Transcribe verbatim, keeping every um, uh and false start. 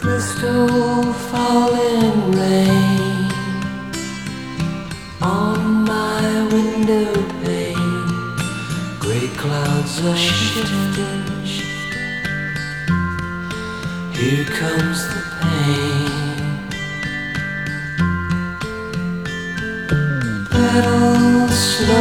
Crystal falling rain on my window pane. Gray clouds are shifting. Here comes the pain. Petals slow